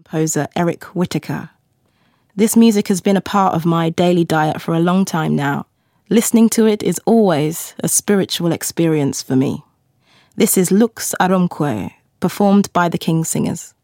composer Eric Whittaker. This music has been a part of my daily diet for a long time now. Listening to it is always a spiritual experience for me. This is Lux Arumque, performed by the King Singers.